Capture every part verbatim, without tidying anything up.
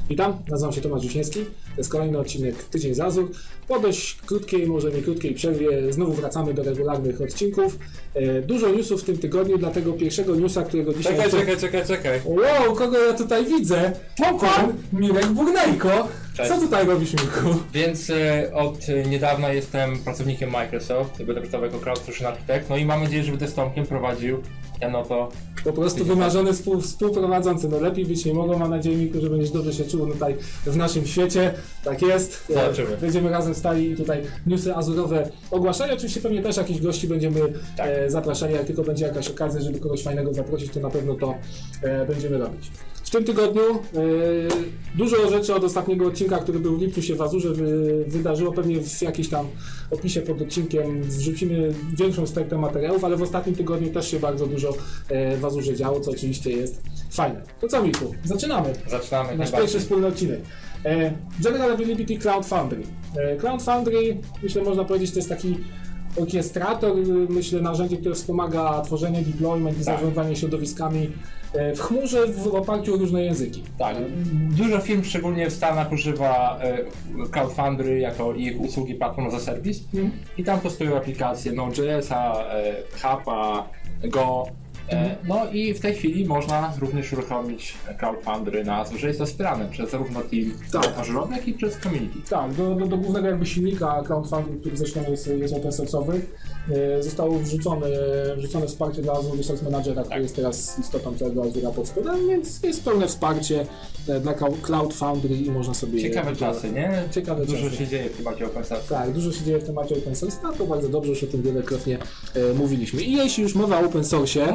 Witam, nazywam się Tomasz Wiśniewski. To jest kolejny odcinek Tydzień z Azure. Po dość krótkiej, może nie krótkiej przerwie znowu wracamy do regularnych odcinków. E, dużo newsów w tym tygodniu, dlatego pierwszego newsa, którego dzisiaj... Czekaj, chcę... czekaj, czekaj, czekaj. Wow, kogo ja tutaj widzę? Pan Mirek Burnejko. Cześć. Co tutaj robisz, Mirku? Więc e, od e, niedawna jestem pracownikiem Microsoft, będę pracował jako Cloud Solution Architect, no i mam nadzieję, że będę z Tomkiem prowadził Janoto. Po prostu wymarzony współ, współprowadzący. No lepiej być nie mogło. Mam nadzieję, Mirku, że będziesz dobrze się czuł tutaj w naszym świecie. Tak jest. Zobaczymy. Będziemy razem stali i tutaj newsy azurowe ogłaszali. Oczywiście pewnie też jakichś gości będziemy Tak. e, zapraszali, jak tylko będzie jakaś okazja, żeby kogoś fajnego zaprosić, to na pewno to e, będziemy robić. W tym tygodniu e, dużo rzeczy od ostatniego odcinka, który był w lipcu, się w Azurze wy, wydarzyło. Pewnie w jakimś tam opisie pod odcinkiem wrzucimy większą stertę materiałów, ale w ostatnim tygodniu też się bardzo dużo e, w Azurze działo, co oczywiście jest fajne. To co, Miku? Zaczynamy. Zaczynamy. Nasz pierwszy wspólny odcinek. E, General Availability Cloud Foundry. E, Cloud Foundry, myślę, można powiedzieć, to jest taki orkiestrator, myślę, narzędzie, które wspomaga tworzenie deployment i Tak. zarządzanie środowiskami e, w chmurze w oparciu o różne języki. Tak, dużo firm, szczególnie w Stanach, używa e, Cloud Foundry jako ich usługi Platform as a Service Mhm. i tam testują aplikacje Node.jsa, e, Hapa, Go. E, no i w tej chwili można również uruchomić Cloud Foundry na Azure. Jest to wspierane przez zarówno team Tak. Azure'owy, jak i przez community. Tak, do, do, do głównego jakby silnika Cloud Foundry, który zresztą jest, jest open source'owy, e, zostało wrzucone, wrzucone wsparcie dla Azure Resource Managera, który jest teraz istotą całego Azure'a pod spodem, więc jest pełne wsparcie e, dla Cloud Foundry i można sobie... Ciekawe je, czasy, nie? Ciekawe Dużo czasy. się dzieje w temacie open source. Tak, dużo się dzieje w temacie open source, no to bardzo dobrze, już o tym wielokrotnie e, mówiliśmy. I jeśli już mowa o open source,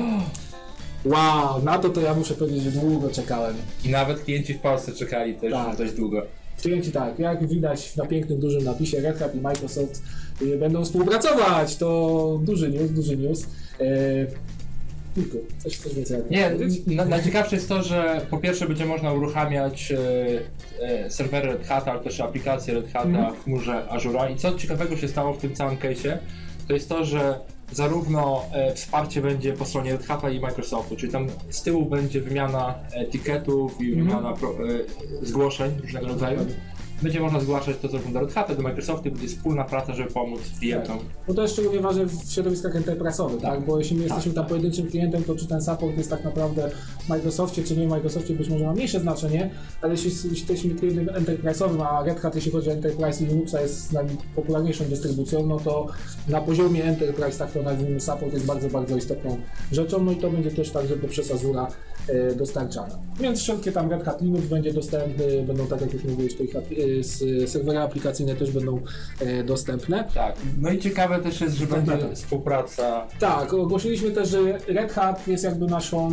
wow, na to to ja muszę powiedzieć, że długo czekałem. I nawet klienci w Polsce czekali też Tak. dość długo. Klienci tak, jak widać na pięknym, dużym napisie, Red Hat i Microsoft y, będą współpracować, to duży news, duży news. E, Tylko, coś, coś więcej jak Nie, powiedzieć? na, najciekawsze jest to, że po pierwsze będzie można uruchamiać e, e, serwery Red Hat, ale też aplikacje Red Hata Mhm. w chmurze Azure'a. I co ciekawego się stało w tym całym case'ie, to jest to, że zarówno e, wsparcie będzie po stronie Red Hata i Microsoftu, czyli tam z tyłu będzie wymiana e, ticketów i Mhm. wymiana pro, e, zgłoszeń różnego rodzaju. Będzie można zgłaszać to zarówno do Red Hata, do Microsoftu i będzie wspólna praca, żeby pomóc klientom. Bo to jest szczególnie ważne w środowiskach enterprise'owych, tak? Bo jeśli my jesteśmy tam pojedynczym klientem, to czy ten support jest tak naprawdę w Microsoftie, czy nie w Microsoftie, być może ma mniejsze znaczenie, ale jeśli jeśli jesteśmy klientem enterprise'owym, a Red Hat, jeśli chodzi o enterprise i Linuxa, jest najpopularniejszą dystrybucją, no to na poziomie enterprise, tak to nazwijmy, support jest bardzo, bardzo istotną rzeczą, no i to będzie też także poprzez Azure'a e, dostarczane. Więc wszelkie tam Red Hat Linux będzie dostępny, będą, tak jak już mówiłeś, tych apli- z serwery aplikacyjne też będą e, dostępne. Tak. No i ciekawe też jest, że Tak, będzie tak. współpraca. Tak, ogłosiliśmy też, że Red Hat jest jakby naszą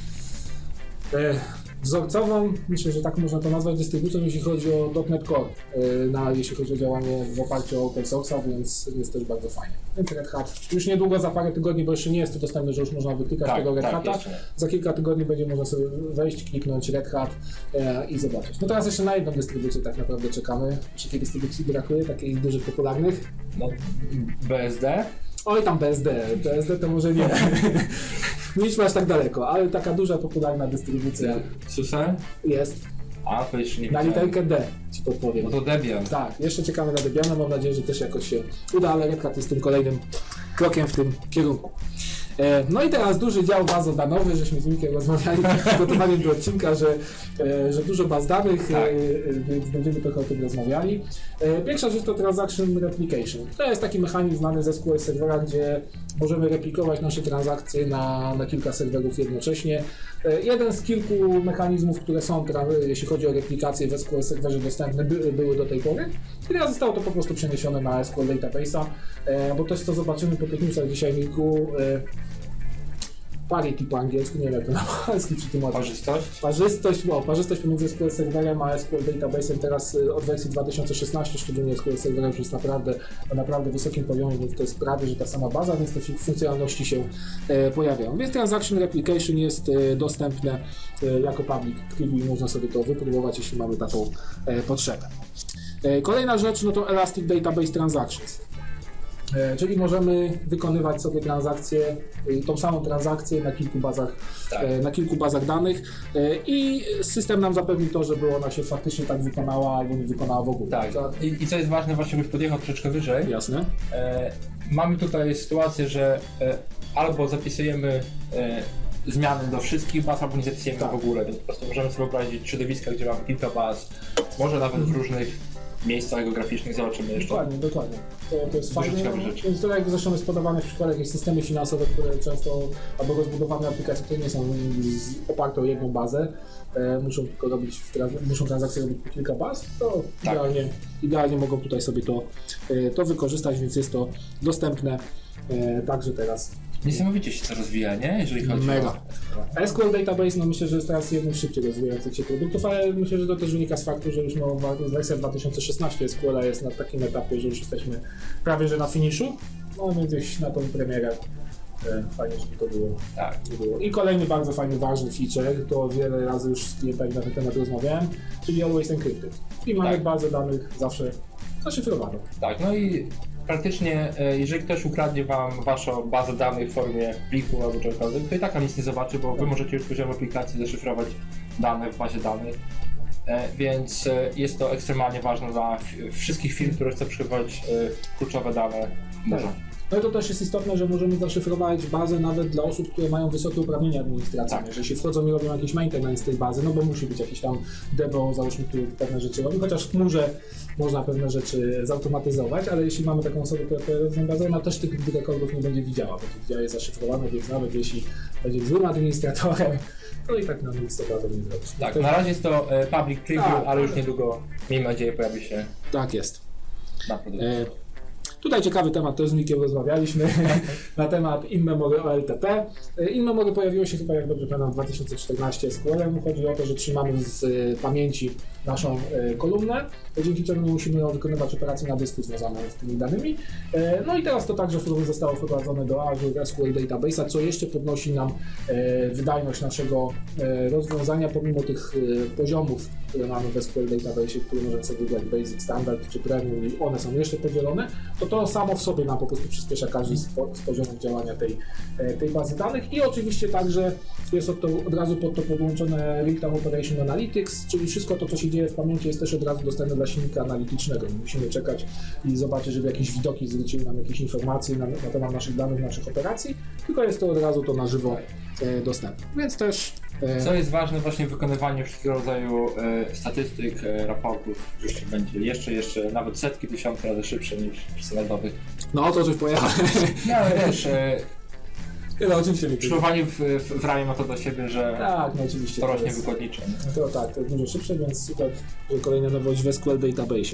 e, wzorcową, myślę, że tak można to nazwać, dystrybucją, jeśli chodzi o .dot net Core, e, na, jeśli chodzi o działanie w oparciu o open source'a, więc jest też bardzo fajnie. Więc Red Hat już niedługo, za parę tygodni, bo jeszcze nie jest to dostępne, że już można wyklikać Tak, tego Red tak, Hata. jeszcze nie. Za kilka tygodni będzie można sobie wejść, kliknąć Red Hat e, i zobaczyć. No teraz jeszcze na jedną dystrybucję tak naprawdę czekamy. Jeszcze jakiej dystrybucji brakuje, takich dużych, popularnych? No, B S D. Oj tam B S D, B S D to może nie. Nie idźmy aż tak daleko, ale taka duża, popularna dystrybucja SUSE? jest. A, to jeszcze nie Na widziałem. literkę D ci podpowiem. No to Debian. Tak, jeszcze czekamy na Debiana, mam nadzieję, że też jakoś się uda, ale Red Hat jest tym kolejnym krokiem w tym kierunku. E, No i teraz duży dział bazodanowy, żeśmy z Mikiem rozmawiali przed przygotowaniem do odcinka, że, e, że dużo baz danych, Tak. e, więc będziemy trochę o tym rozmawiali. E, Pierwsza rzecz to Transaction Replication. To jest taki mechanizm znany ze S Q L Servera, gdzie możemy replikować nasze transakcje na, na kilka serwerów jednocześnie. E, Jeden z kilku mechanizmów, które są, tra- jeśli chodzi o replikację w S Q L Serverze dostępne, by, były do tej pory. I teraz zostało to po prostu przeniesione na S Q L Database'a, e, bo też co zobaczymy po tych newsach dzisiaj, Mirku, e, parity po angielsku, nie wiem jak to na polski przetłumaczyć. Parzystość? Parzystość, no, parzystość pomiędzy S Q L Serverem a S Q L Database'em teraz y, od wersji dwa tysiące szesnaście, szczególnie S Q L Serverem już jest naprawdę na naprawdę wysokim poziomie, więc to jest prawie, że ta sama baza, więc te fun- funkcjonalności się e, pojawiają. Więc Transaction Replication jest e, dostępne e, jako public preview i można sobie to wypróbować, jeśli mamy taką e, potrzebę. E, kolejna rzecz, no to Elastic Database Transactions. E, czyli możemy wykonywać sobie transakcję, e, tą samą transakcję na kilku bazach, Tak. e, na kilku bazach danych e, i system nam zapewni to, żeby ona się faktycznie tak wykonała albo nie wykonała w ogóle. Tak. To, I, I co jest ważne, właśnie byś podjechał troszeczkę wyżej. jasne. E, mamy tutaj sytuację, że e, albo zapisujemy e, zmiany do wszystkich baz, albo nie zapisujemy Tak. w ogóle, więc po prostu możemy sobie wyobrazić środowiska, gdzie mamy kilka baz, może nawet w różnych miejscach geograficznych, zobaczymy jeszcze. Dokładnie, dokładnie. To, to jest Dużo fajne. ciekawych rzeczy. Więc tutaj zresztą jest podawane w przykład jakieś systemy finansowe, które często, albo rozbudowane aplikacje, które nie są z, oparte o jedną bazę, e, muszą tylko robić, w trans- muszą transakcje robić po kilka baz, to Tak. idealnie, idealnie mogą tutaj sobie to, e, to wykorzystać, więc jest to dostępne e, także teraz. Niesamowicie się to rozwija, nie? Jeżeli chodzi Mega. o... S Q L Database, no myślę, że jest teraz jednym z szybciej rozwijających się produktów, ale myślę, że to też wynika z faktu, że już no, wersja dwa tysiące szesnaście S Q L jest na takim etapie, że już jesteśmy prawie że na finiszu, no więc gdzieś na tą premierę e, fajnie, żeby to było. Tak. było. I kolejny bardzo fajny, ważny feature, to wiele razy już z klientami na ten temat rozmawiałem, czyli Always Encrypted. I mamy Tak. bazę danych zawsze zaszyfrowaną. Tak, no i praktycznie, e, jeżeli ktoś ukradnie wam waszą bazę danych w formie pliku albo czegokolwiek, to i tak tam nic nie zobaczy, bo wy możecie już poziom aplikacji zaszyfrować dane w bazie danych. E, Więc e, jest to ekstremalnie ważne dla f- wszystkich firm, które chcą przechowywać e, kluczowe dane w chmurze. No i to też jest istotne, że możemy zaszyfrować bazę nawet dla osób, które mają wysokie uprawnienia administracyjne. Tak. Że jeśli wchodzą i robią jakiś maintenance tej bazy, no bo musi być jakiś tam debo, załóżmy, który pewne rzeczy robi, chociaż w chmurze można pewne rzeczy zautomatyzować, ale jeśli mamy taką osobę, która prowadzi bazę, ona też tych rekordów nie będzie widziała, bo to widziała jest zaszyfrowane, więc nawet jeśli będzie złym administratorem, to i tak nam nic to bardzo nie zrobić. Tak, to, na razie jest to e, public preview, Tak, ale już ale- niedługo, miejmy nadzieję, pojawi się tak jest. na produkcji. E, Tutaj ciekawy temat, też z Mikiem rozmawialiśmy na temat in-memory O L T P. E, In-memory pojawiło się chyba, jak dobrze pamiętam, w dwa tysiące czternastym S Q L-em. Chodzi o to, że trzymamy z e, pamięci naszą e, kolumnę, dzięki czemu nie musimy wykonywać operacji na dysku związaną z tymi danymi. E, No i teraz to także zostało wprowadzone do Azure S Q L Database'a, co jeszcze podnosi nam e, wydajność naszego e, rozwiązania, pomimo tych e, poziomów, które mamy w S Q L Database, które możemy sobie wybrać Basic, Standard czy Premium i one są jeszcze podzielone, to to samo w sobie nam po prostu przyspiesza każdy z, po, z poziomów działania tej, e, tej bazy danych i oczywiście także jest od, to, od razu pod to podłączone Real-Time Operation Analytics, czyli wszystko to, co się dzieje w pamięci, jest też od razu dostępne dla silnika analitycznego. Nie musimy czekać i zobaczyć, żeby jakieś widoki zwróciły nam jakieś informacje na, na temat naszych danych, naszych operacji, tylko jest to od razu to na żywo e, dostępne. Więc też e, Co jest ważne właśnie w wykonywaniu wszystkiego rodzaju e, statystyk, e, raportów, jeszcze będzie jeszcze, jeszcze nawet setki, tysiące razy szybsze niż w standardowych. no to coś pojechał. No ale wiesz, e, No oczywiście nie przygotowanie w, w, w ramię ma to do siebie, że Tak, no oczywiście. to to rośnie jest- wykładniczo. To tak, to jest dużo szybsze, więc super, że kolejna nowość w S Q L Database.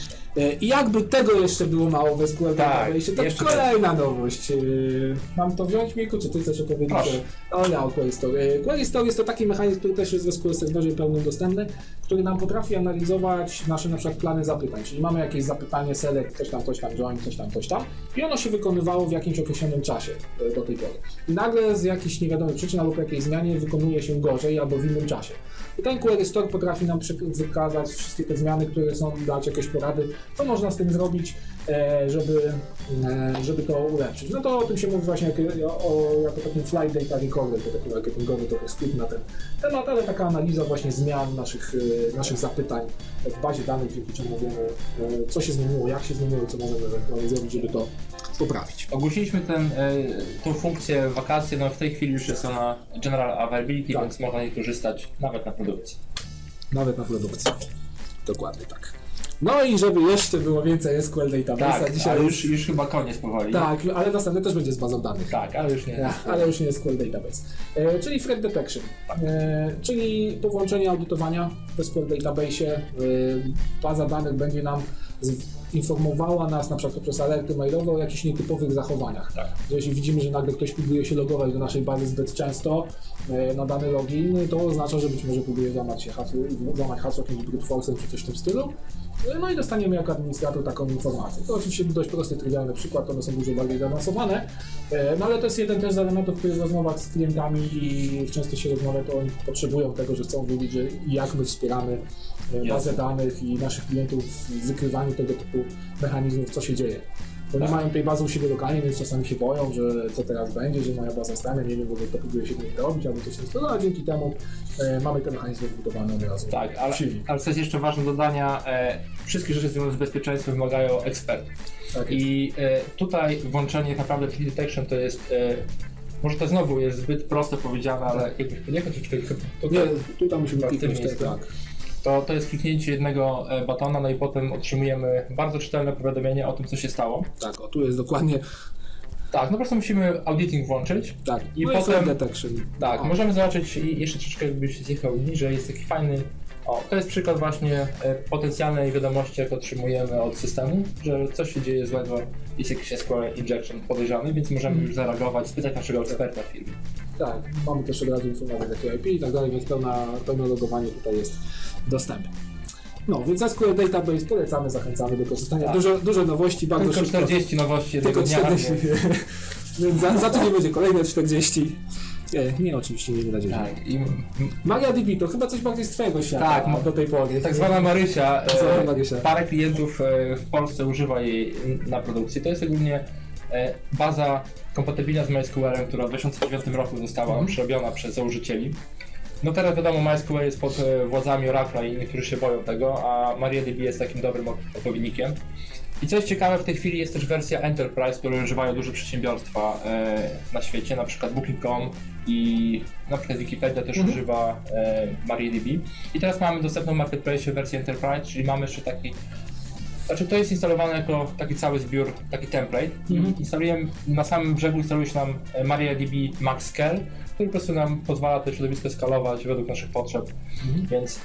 E, I jakby tego jeszcze było mało w S Q L Tak, Database, to jeszcze kolejna nowość. E, Mam to wziąć, Miku, czy ty chcesz opowiedzieć? Proszę. O ja, o Query Store. E, Query Store jest to taki mechanizm, który też jest w S Q L Serverze pełnym dostępny, który nam potrafi analizować nasze na przykład plany zapytań, czyli mamy jakieś zapytanie, select, coś tam, coś tam, join, coś tam, coś tam i ono się wykonywało w jakimś określonym czasie e, do tej pory. I nagle z jakichś niewiadomych przyczyn albo po jakiejś zmianie wykonuje się gorzej albo w innym czasie. I ten Query Store potrafi nam przy- wykazać wszystkie te zmiany, które są, dać jakieś porady, co można z tym zrobić, e, żeby, e, żeby to ulepszyć. No to o tym się mówi właśnie jako, o, jako takim flight data recorder, to taki marketingowy trochę skrót na ten temat, ale taka analiza właśnie zmian naszych, e, naszych zapytań w bazie danych, dzięki czemu wiemy, e, co się zmieniło, jak się zmieniło, co możemy ewentualnie zrobić, żeby to poprawić. Ogłosiliśmy ten, e, tą funkcję w wakacje, no w tej chwili już jest ona General Availability, Tak. więc można jej korzystać nawet na produkcji. Nawet na produkcji. Dokładnie tak. No i żeby jeszcze było więcej S Q L Database'a, Tak, dzisiaj ale już... już, już chyba koniec powoli. Tak, ale następnie też będzie z bazą danych. Tak, ale już nie. Ja, ale już nie jest S Q L Database. E, czyli Threat Detection, e, czyli po włączeniu audytowania w S Q L Database'ie e, baza danych będzie nam z, informowała nas na przykład poprzez alerty mailowe o jakichś nietypowych zachowaniach. Tak. Że jeśli widzimy, że nagle ktoś próbuje się logować do naszej bazy zbyt często e, na dany login, to oznacza, że być może próbuje złamać się hasło, złamać hasło jakimś brute force'em czy coś w tym stylu. No i dostaniemy jako administrator taką informację. To oczywiście dość prosty, trywialny przykład, one są dużo bardziej zaawansowane, e, no ale to jest jeden też z elementów, który w rozmowach z klientami i często się rozmawia, to oni potrzebują tego, że chcą wiedzieć, że jak my wspieramy e, bazę Jasne. danych i naszych klientów w wykrywaniu tego typu mechanizmów, co się dzieje Bo nie Tak. mają tej bazy u siebie lokalnie, więc czasami się boją, że co teraz będzie, że moja baza stanie, nie wiem, w ogóle to próbuje się to robić, albo coś jest to, no, a dzięki temu e, mamy te mechanizmy wbudowane od razu. Tak, ale, Silnik. ale co jest jeszcze ważne do dodania, e, wszystkie rzeczy związane z bezpieczeństwem wymagają ekspertów. Tak jest. I e, tutaj włączenie tak naprawdę Threat Detection to jest, e, może to znowu jest zbyt prosto powiedziane, ale jakbyś podjechał troszeczkę to, Nie, tutaj musimy w tym kliknąć, miejscu. tak. to, to jest kliknięcie jednego e, batona, no i potem otrzymujemy bardzo czytelne powiadomienie o tym, co się stało. Tak, o tu jest dokładnie, Tak, no po prostu musimy auditing włączyć. tak, I no potem- threat detection. Tak, O, możemy zobaczyć i jeszcze troszeczkę jakbyś zjechał niżej, jest taki fajny, o, to jest przykład właśnie e, potencjalnej wiadomości, jak otrzymujemy od systemu, że coś się dzieje złego, jest jakiś S Q L injection podejrzany, więc możemy już zareagować, spytać naszego eksperta w firmie. Tak, mamy też od razu informacje takie I P i tak dalej, więc pełna, pełne logowanie tutaj jest dostępne. No, więc S Q L Database polecamy, zachęcamy do korzystania. Tak. Dużo, dużo nowości, bardzo Tylko szybko. czterdzieści nowości jednego Tylko dnia. czterdzieści. Więc za, za tydzień będzie kolejne czterdzieści. Nie, nie oczywiście nie widać. Tak, i m- MariaDB to chyba coś bardziej z twojego świata Tak, a do tej pory. tak zwana Marysia, Tak zwana e, Marysia. parę klientów e, w Polsce używa jej na produkcji. To jest ogólnie e, baza kompatybilna z MySQL-em, która w dwa tysiące dziewiątym roku została Mhm. przerobiona przez założycieli. No teraz wiadomo, MySQL jest pod e, władzami Oracle'a i niektórzy się boją tego, a MariaDB jest takim dobrym odpowiednikiem. I co jest ciekawe, w tej chwili jest też wersja Enterprise, której używają duże przedsiębiorstwa e, na świecie, na przykład Booking kropka com i na przykład Wikipedia też Mhm. używa e, MariaDB. I teraz mamy dostępną w Marketplace wersję Enterprise, czyli mamy jeszcze taki, znaczy to jest instalowane jako taki cały zbiór, taki template. Mhm. I instalujemy, na samym brzegu instaluje się nam e, MariaDB Max Scale, który po prostu nam pozwala to środowisko skalować według naszych potrzeb, Mhm. więc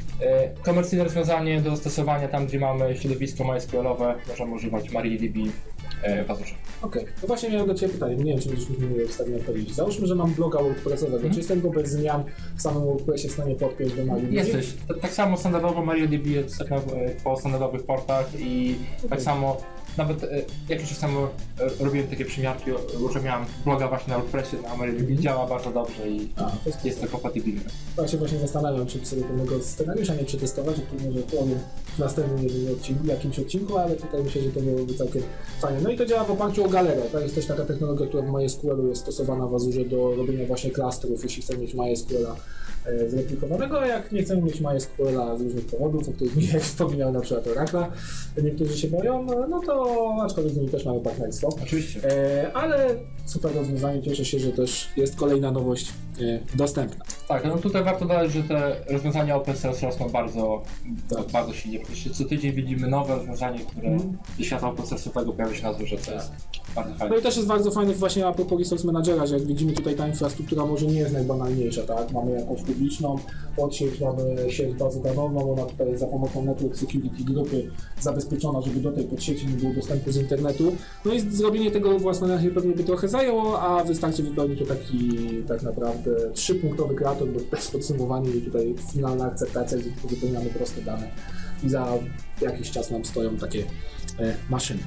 E, komercyjne rozwiązanie do zastosowania tam, gdzie mamy środowisko MySQL-owe, możemy używać MariaDB e, w Azure. Okej, no właśnie miałem do Ciebie pytanie, nie wiem czy będziesz mi w stanie odpowiedzieć. Załóżmy, że mam bloga WordPressowego, Mhm. czy jestem go bez zmian w samym WordPressie w stanie podpiąć do MariaDB? Jesteś. T- tak samo standardowo MariaDB jest dostępna e, po standardowych portach i tak samo nawet e, jakiś czas temu e, robiłem takie przymiarki, o- że miałem bloga właśnie na WordPressie, na MariaDB, działa bardzo dobrze i A, to jest, jest to kompatybilne. ja się właśnie zastanawiam, czy sobie pewnego scenariusza nie przetestować, o którym może powiem w następnym jedynie odcinku, jakimś odcinku, ale tutaj myślę, że to byłoby całkiem fajne. No i to działa w oparciu o Galerę. To jest też taka technologia, która w MySQL-u jest stosowana w Azure do robienia właśnie klastrów, jeśli chcemy mieć MySQL-a e, zreplikowanego, a jak nie chcemy mieć MySQL-a z różnych powodów, o których Michał wspominał, na przykład Oracle'a, niektórzy się boją, no to aczkolwiek z nimi też mamy partnerstwo. Oczywiście. E, ale super rozwiązanie, cieszę się, że też jest kolejna nowość e, dostępna. Tak, no tutaj warto dodać, że te rozwiązania open source rosną bardzo, Tak. bardzo silnie. Praktycznie co tydzień widzimy nowe rozwiązanie, które Mhm. ze świata open source'owego pojawia się na Azure, co jest bardzo fajne. No i też jest bardzo fajne właśnie a propos Resource Managera, że jak widzimy tutaj ta infrastruktura może nie jest najbanalniejsza, tak? Mamy jakąś publiczną podsieć, mamy sieć bazę danową, ona tutaj za pomocą Network Security grupy zabezpieczona, żeby do tej podsieci nie było dostępu z internetu. No i zrobienie tego własnego się pewnie by trochę zajęło, a wystarczy wypełnić to taki tak naprawdę trzypunktowy kreator, bo to jest podsumowanie i tutaj finalna akceptacja, gdzie tylko wypełniamy proste dane i za jakiś czas nam stoją takie e, maszyny.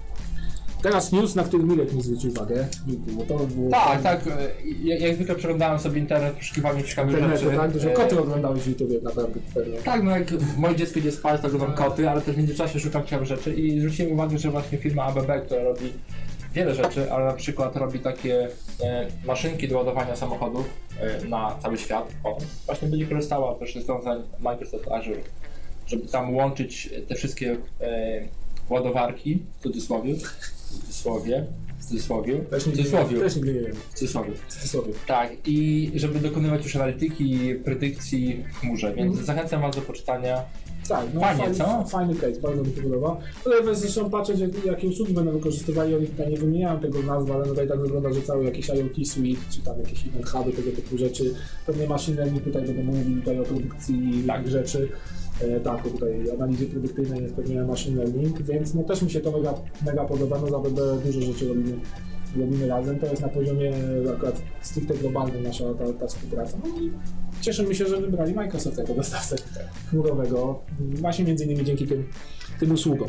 Teraz news, na który Mirek mi zwrócił uwagę, bo to było... Tak, tak. e, Jak, jak zwykle przeglądałem sobie internet, poszukiwałem ciekawych Internetu, rzeczy. tak? Dużo E, koty oglądałeś w YouTube naprawdę pewnie. Tak, no jak moje dziecko idzie spać, to oglądam koty, ale też w międzyczasie szukam ciekawych rzeczy i zwróciłem uwagę, że właśnie firma A B B, która robi wiele rzeczy, ale na przykład robi takie e, maszynki do ładowania samochodów e, na cały świat. O, właśnie będzie korzystała też z rozwiązań Microsoft Azure, żeby tam łączyć te wszystkie e, ładowarki, w cudzysłowie, w cudzysłowie, w cudzysłowie, Też w nigdy, cudzysłowie, też nigdy nie wiem. w cudzysłowie. W cudzysłowie. Tak, i żeby dokonywać już analityki, predykcji w chmurze, więc Mhm. zachęcam Was do poczytania. Tak, no Fajnie, fajny, co? fajny case, bardzo mi się podoba. Tutaj was zresztą patrzeć, jak, jakie usługi będą wykorzystywali, oni tutaj nie wymieniają tego nazwy, ale tutaj tak wygląda, że cały jakiś IoT Suite, czy tam jakieś event huby, tego typu rzeczy. Pewnie machine learning tutaj będą mówili tutaj o produkcji Tak. rzeczy. E, tak, to tutaj analizy predykcyjnej jest pewnie machine learning, więc no też mi się to mega, mega podoba, no za B B dużo rzeczy robimy. Robimy razem, to jest na poziomie akurat stricte globalnym nasza ta, ta współpraca. No i cieszymy się, że wybrali Microsoft jako dostawcę chmurowego, właśnie między innymi dzięki tym, tym usługom.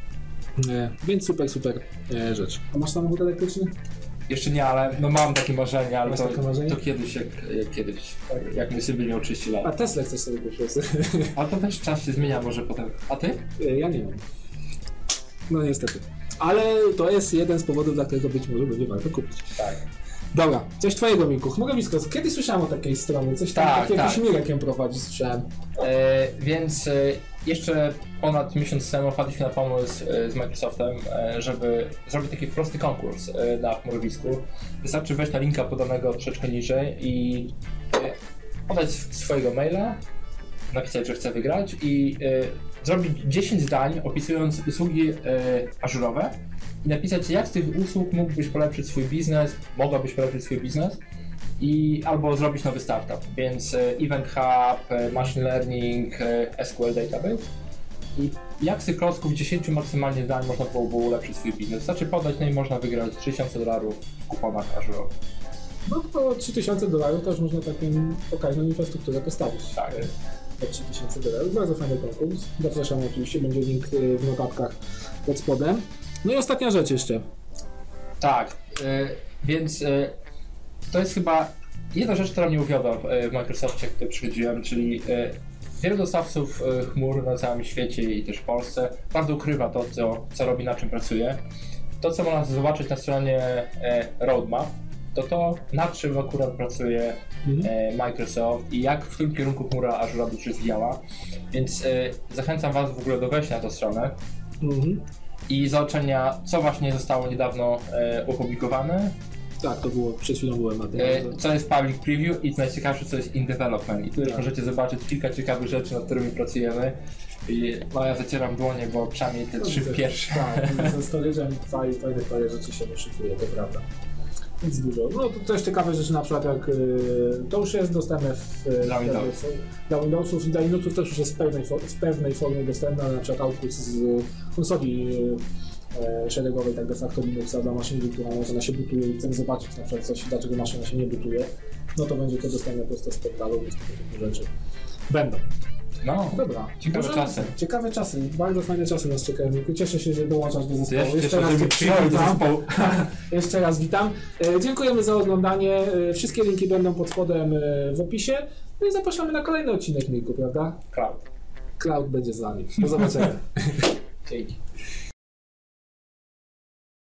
E, więc super, super e, rzecz. A masz samochód elektryczny? Jeszcze nie, ale no mam takie marzenia, ale Masz to, takie marzenie? to kiedyś, jak, jak kiedyś, jak mój syn będzie miał trzydzieści A lat. Tesla chcesz sobie kupić? Ale to też czas się zmienia może potem. A ty? E, ja nie mam. No niestety. Ale to jest jeden z powodów, dla którego być może będzie warto kupić. Tak. Dobra, coś twojego, Miku. Chmurowisko, kiedy słyszałem o takiej stronie? Coś tam, Tak, tak, jakiś tak. Mirek ją prowadzi, słyszałem. E, więc e, jeszcze ponad miesiąc temu wpadliśmy na pomysł e, z Microsoftem, e, żeby zrobić taki prosty konkurs e, na chmurowisku. Wystarczy wejść na linka podanego troszeczkę niżej i e, podać swojego maila, napisać, że chce wygrać i e, zrobić dziesięć zdań opisując usługi e, ażurowe i napisać, jak z tych usług mógłbyś polepszyć swój biznes, mogłabyś polepszyć swój biznes i albo zrobić nowy startup, więc e, Event Hub, e, Machine Learning, e, S Q L Database i jak z tych klocków dziesięć maksymalnie zdań można byłoby ulepszyć swój biznes. Wystarczy podać, no i można wygrać trzy tysiące dolarów w kuponach ażurowych. No to trzy tysiące dolarów też można taką pokaźną infrastrukturę postawić. Tak. Po trzy tysiące dolarów. Bardzo fajny konkurs. Zapraszam oczywiście, będzie link w notatkach pod spodem. No i ostatnia rzecz jeszcze. Tak, e, więc e, to jest chyba jedna rzecz, która mnie uwiodła w, w Microsoftie, gdy przychodziłem, czyli e, wielu dostawców e, chmur na całym świecie i też w Polsce bardzo ukrywa to, co, co robi, na czym pracuje. To, co można zobaczyć na stronie e, Roadmap, to to, nad czym akurat pracuje Mhm. e, Microsoft i jak, w którym kierunku chmura Azure będzie się rozwijała. Więc e, zachęcam Was w ogóle do wejścia na tę stronę Mhm. i zobaczenia, co właśnie zostało niedawno e, opublikowane, Tak, to było, przed chwilą byłem na tym. e, co jest public preview i najciekawsze, co jest in development. I tu już Tak. możecie zobaczyć kilka ciekawych rzeczy, nad którymi pracujemy. I no, ja zacieram dłonie, bo przynajmniej te trzy pierwsze. Tak, ze storage'em fajne, fajne parę rzeczy się wyszyfruje, to prawda. Nic dużo. No to też ciekawe rzeczy, na przykład jak y, to już jest dostępne w, Dla w, Windows. dla Windowsów i dla Linuxów też już jest w pewnej, fo- w pewnej formie dostępna, na przykład output z konsoli y, szeregowej, tak de facto Linuxa dla maszyny, która ona się bootuje i chcemy zobaczyć na przykład coś, dlaczego maszyna się nie bootuje, no to będzie to dostępne prosto z portalu, więc tego typu rzeczy będą. No, Dobra. ciekawe Możemy- czasy. Ciekawe czasy, bardzo fajne czasy nas czekają. Cieszę się, że dołączasz do zespołu. Ja się Jeszcze cieszę, raz że cię mi przyjechał do witam. zespołu. Jeszcze raz witam. E, Dziękujemy za oglądanie. E, Wszystkie linki będą pod spodem e, w opisie. No i zapraszamy na kolejny odcinek Mirku, prawda? Cloud. Cloud będzie z nami. Do zobaczenia. Dzięki.